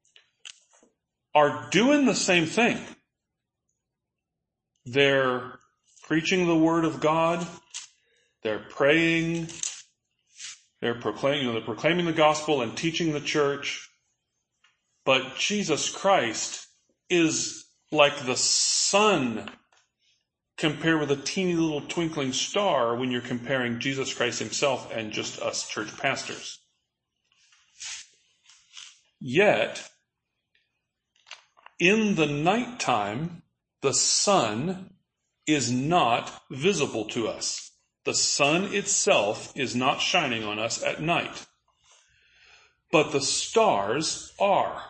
are doing the same thing. They're preaching the word of God. They're praying. They're proclaiming, you know, they're proclaiming the gospel and teaching the church. But Jesus Christ is like the sun compared with a teeny little twinkling star when you're comparing Jesus Christ himself and just us church pastors. Yet, in the nighttime, the sun is not visible to us. The sun itself is not shining on us at night. But the stars are.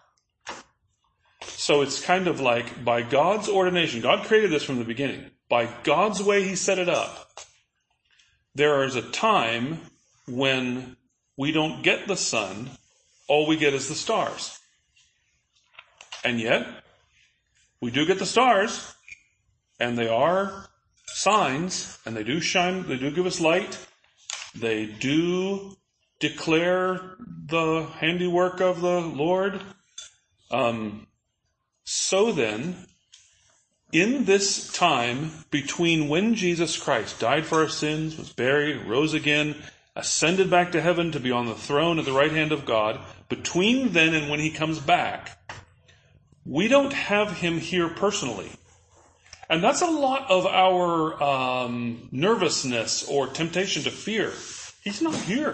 So it's kind of like by God's ordination, God created this from the beginning. By God's way he set it up, there is a time when we don't get the sun, all we get is the stars. And yet, we do get the stars, and they are signs, and they do shine, they do give us light, they do declare the handiwork of the Lord. Um, so then, in this time between when Jesus Christ died for our sins, was buried, rose again, ascended back to heaven to be on the throne at the right hand of God, between then and when he comes back, we don't have him here personally. And that's a lot of our um, nervousness or temptation to fear. He's not here.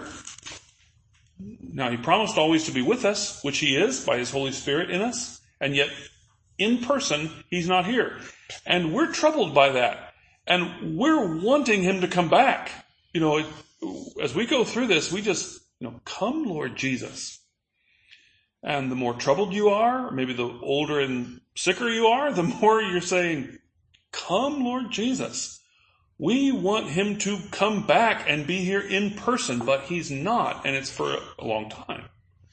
Now, he promised always to be with us, which he is by his Holy Spirit in us, and yet in person, he's not here. And we're troubled by that. And we're wanting him to come back. You know, it, as we go through this, we just, you know, come, Lord Jesus. And the more troubled you are, maybe the older and sicker you are, the more you're saying, come, Lord Jesus. We want him to come back and be here in person, but he's not, and it's for a long time.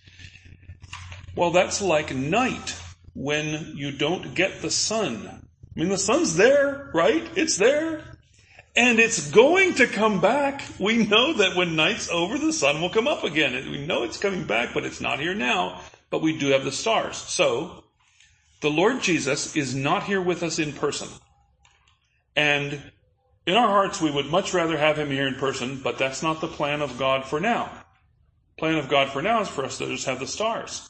Well, that's like night when you don't get the sun. I mean, the sun's there, right? It's there. And it's going to come back. We know that when night's over, the sun will come up again. We know it's coming back, but it's not here now. But we do have the stars. So, the Lord Jesus is not here with us in person. And in our hearts, we would much rather have him here in person, but that's not the plan of God for now. The plan of God for now is for us to just have the stars.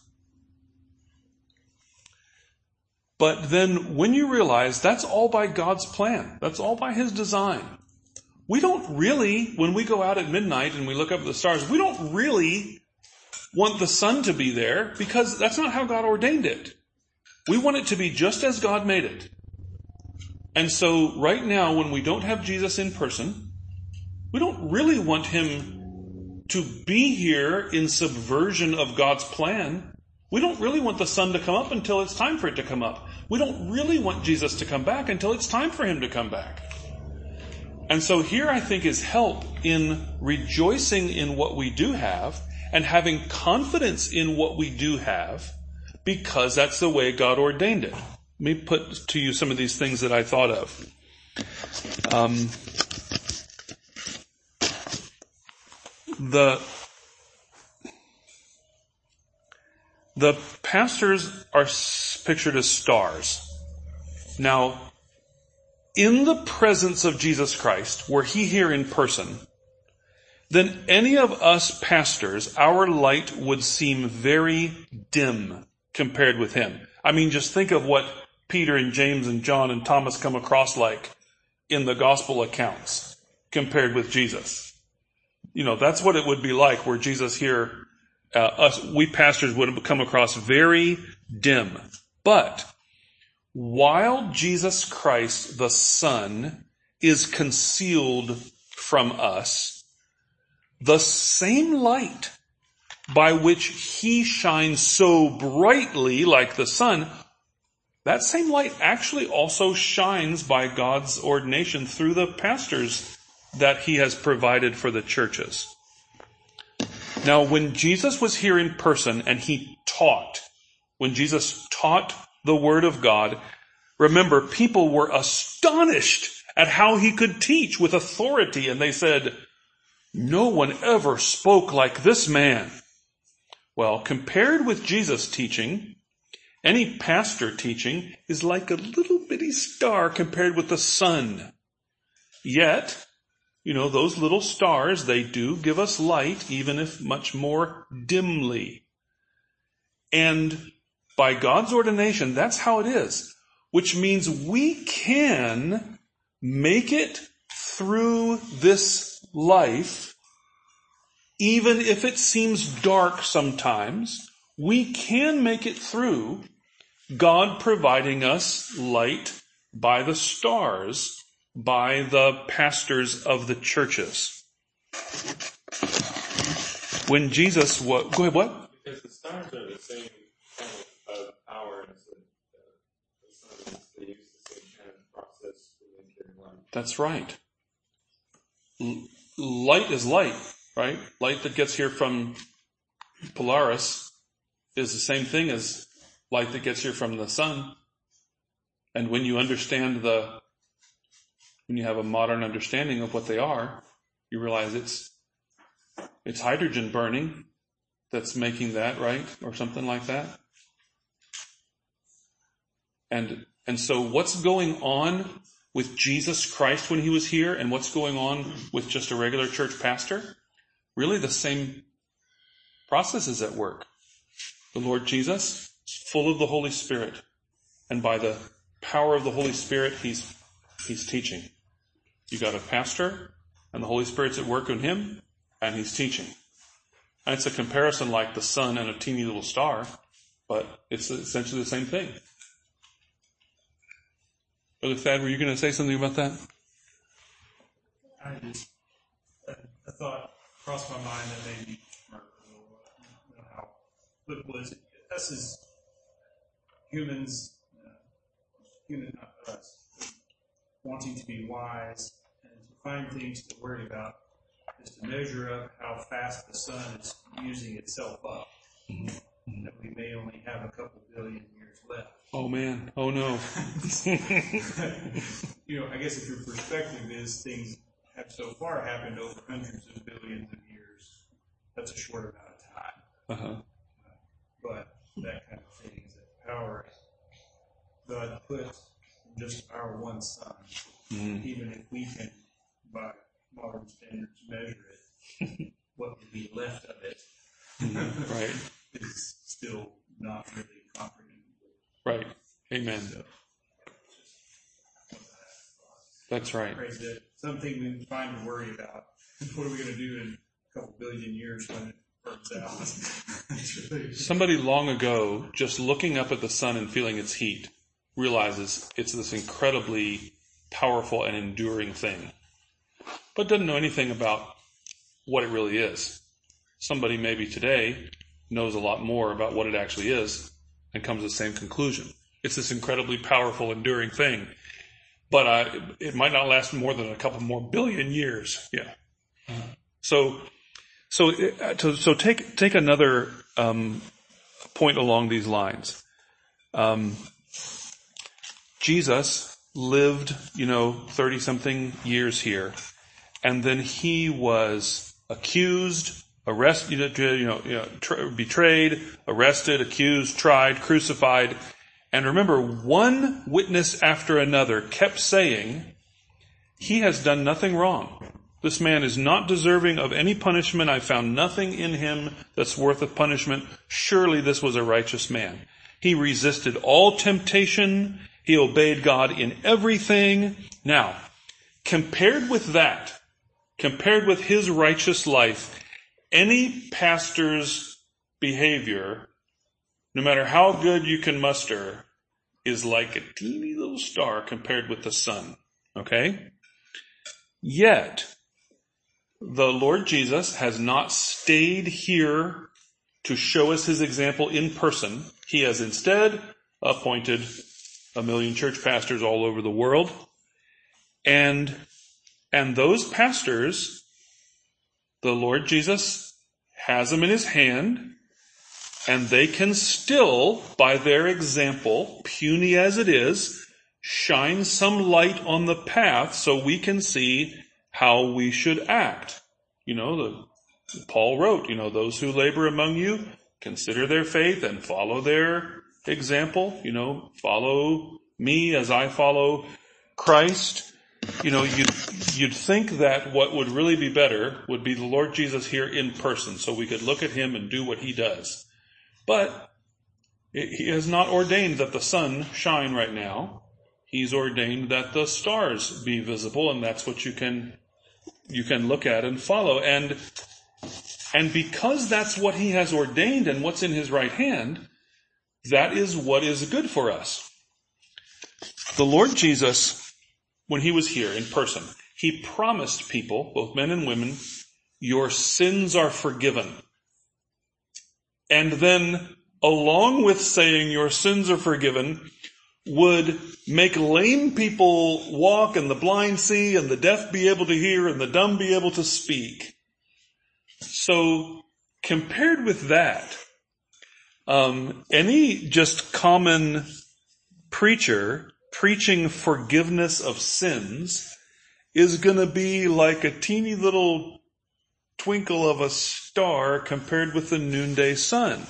But then when you realize that's all by God's plan, that's all by his design. We don't really, when we go out at midnight and we look up at the stars, we don't really want the sun to be there because that's not how God ordained it. We want it to be just as God made it. And so right now, when we don't have Jesus in person, we don't really want him to be here in subversion of God's plan. We don't really want the sun to come up until it's time for it to come up. We don't really want Jesus to come back until it's time for him to come back. And so here I think is help in rejoicing in what we do have and having confidence in what we do have because that's the way God ordained it. Let me put to you some of these things that I thought of. Um, the The pastors are pictured as stars. Now, in the presence of Jesus Christ, were he here in person, then any of us pastors, our light would seem very dim compared with him. I mean, just think of what Peter and James and John and Thomas come across like in the gospel accounts compared with Jesus. You know, that's what it would be like were Jesus here. Uh, us, we pastors would have come across very dim. But while Jesus Christ, the Son, is concealed from us, the same light by which he shines so brightly like the sun that same light actually also shines by God's ordination through the pastors that he has provided for the churches. Now, when Jesus was here in person and he taught, when Jesus taught the Word of God, remember, people were astonished at how he could teach with authority, and they said, "No one ever spoke like this man." Well, compared with Jesus' teaching, any pastor teaching is like a little bitty star compared with the sun. Yet, you know, those little stars, they do give us light, even if much more dimly. And by God's ordination, that's how it is, which means we can make it through this life, even if it seems dark sometimes. We can make it through, God providing us light by the stars, by the pastors of the churches. When Jesus was, go ahead, what? Because the stars are the same kind of, of power as the, uh, the sun is. They use the same kind of process to make their light. That's right. L- light is light, right? Light that gets here from Polaris is the same thing as light that gets here from the sun. And when you understand the, when you have a modern understanding of what they are, you realize it's, it's hydrogen burning that's making that, right? Or something like that. And, and so what's going on with Jesus Christ when he was here and what's going on with just a regular church pastor? Really the same process is at work. The Lord Jesus is full of the Holy Spirit, and by the power of the Holy Spirit, he's, he's teaching. You got a pastor, and the Holy Spirit's at work in him, and he's teaching. And it's a comparison like the sun and a teeny little star, but it's essentially the same thing. Brother Thad, were you going to say something about that? I just, a thought crossed my mind that maybe, you know, how, but was us as humans, uh, human, not us, wanting to be wise and to find things to worry about, is to measure up how fast the sun is using itself up. Mm-hmm. That we may only have a couple billion years left. Oh man, oh no. You know, I guess if your perspective is things have so far happened over hundreds of billions of years, that's a short amount of time. Uh-huh. Uh, but that kind of thing is that power God put in just our one sun, mm-hmm. even if we can, by modern standards, measure it, what would be left of it mm-hmm. right. is still not really comprehensible. Right. Amen. So, that's right. Praise that something we find to worry about. What are we going to do in a couple billion years when it burns out? really Somebody long ago, just looking up at the sun and feeling its heat, realizes it's this incredibly powerful and enduring thing, but doesn't know anything about what it really is. Somebody maybe today knows a lot more about what it actually is and comes to the same conclusion. It's this incredibly powerful, enduring thing. But uh, it might not last more than a couple more billion years. Yeah. So, so, uh, to, so take take another um, point along these lines. Um, Jesus lived, you know, thirty something years here, and then he was accused, arrested, you know, you know, tra- betrayed, arrested, accused, tried, crucified. And remember, one witness after another kept saying, he has done nothing wrong. This man is not deserving of any punishment. I found nothing in him that's worth of punishment. Surely this was a righteous man. He resisted all temptation. He obeyed God in everything. Now, compared with that, compared with his righteous life, any pastor's behavior, no matter how good you can muster, is like a teeny little star compared with the sun. Okay? Yet, the Lord Jesus has not stayed here to show us his example in person. He has instead appointed a million church pastors all over the world. And, and those pastors, the Lord Jesus has them in his hand, and they can still, by their example, puny as it is, shine some light on the path so we can see how we should act. You know, the, Paul wrote, you know, those who labor among you, consider their faith and follow their example. You know, follow me as I follow Christ. You know, you'd, you'd think that what would really be better would be the Lord Jesus here in person, so we could look at him and do what he does. But he has not ordained that the sun shine right now. He's ordained that the stars be visible, and that's what you can you can look at and follow. And and because that's what he has ordained and what's in his right hand, that is what is good for us. The Lord Jesus, when he was here in person, he promised people, both men and women, your sins are forgiven. And then, along with saying your sins are forgiven, would make lame people walk and the blind see and the deaf be able to hear and the dumb be able to speak. So, compared with that, um, any just common preacher preaching forgiveness of sins is going to be like a teeny little twinkle of a star compared with the noonday sun.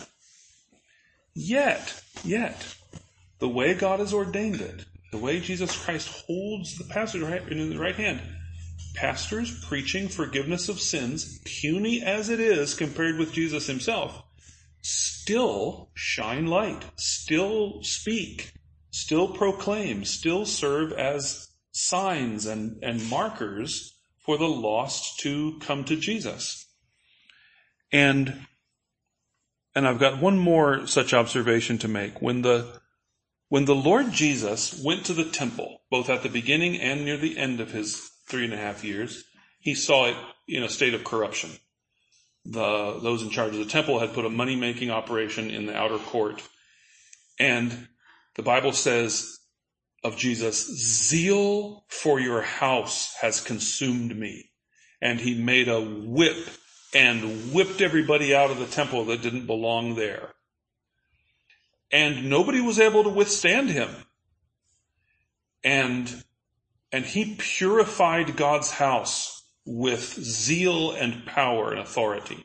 Yet, yet, the way God has ordained it, the way Jesus Christ holds the pastor in his right hand, pastors preaching forgiveness of sins, puny as it is compared with Jesus himself, still shine light, still speak, still proclaim, still serve as signs and, and markers for the lost to come to Jesus. And, and I've got one more such observation to make. When the, when the Lord Jesus went to the temple, both at the beginning and near the end of his three and a half years, he saw it in a state of corruption. The, those in charge of the temple had put a money-making operation in the outer court. And the Bible says of Jesus, zeal for your house has consumed me. And he made a whip and whipped everybody out of the temple that didn't belong there. And nobody was able to withstand him. And, and he purified God's house with zeal and power and authority.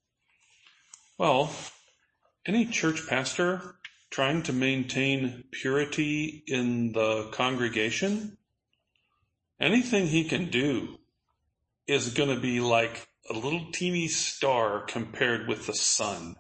Well, any church pastor trying to maintain purity in the congregation, anything he can do is going to be like a little teeny star compared with the sun.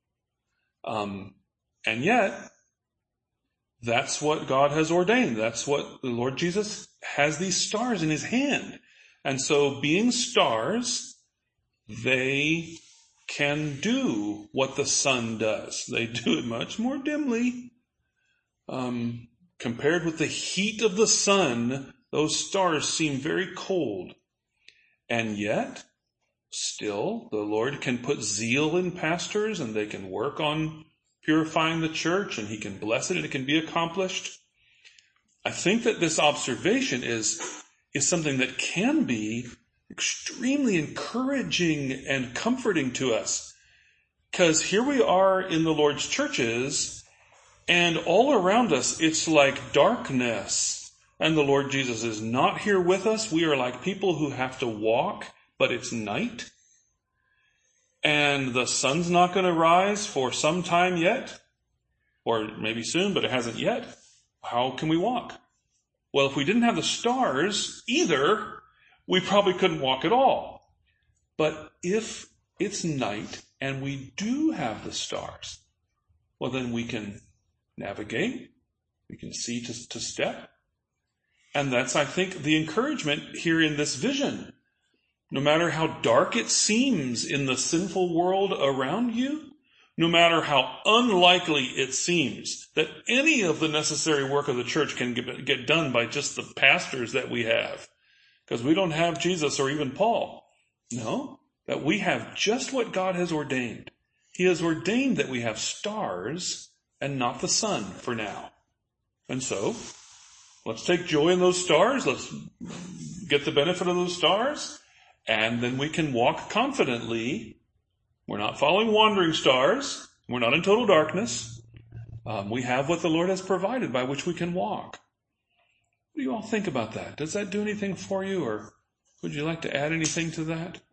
Um, and yet, that's what God has ordained. That's what the Lord Jesus has, these stars in his hand. And so, being stars, they can do what the sun does. They do it much more dimly. Um, compared with the heat of the sun, those stars seem very cold. And yet, still, the Lord can put zeal in pastors, and they can work on purifying the church, and he can bless it, and it can be accomplished. I think that this observation is, is something that can be extremely encouraging and comforting to us. Because here we are in the Lord's churches, and all around us it's like darkness. And the Lord Jesus is not here with us. We are like people who have to walk, but it's night. And the sun's not going to rise for some time yet. Or maybe soon, but it hasn't yet. How can we walk? Well, if we didn't have the stars either, we probably couldn't walk at all. But if it's night and we do have the stars, well, then we can navigate. We can see to, to step. And that's, I think, the encouragement here in this vision. No matter how dark it seems in the sinful world around you, no matter how unlikely it seems that any of the necessary work of the church can get, get done by just the pastors that we have, because we don't have Jesus or even Paul. No, that we have just what God has ordained. He has ordained that we have stars and not the sun for now. And so, let's take joy in those stars. Let's get the benefit of those stars. And then we can walk confidently. We're not following wandering stars. We're not in total darkness. Um, we have what the Lord has provided by which we can walk. What do you all think about that? Does that do anything for you, or would you like to add anything to that?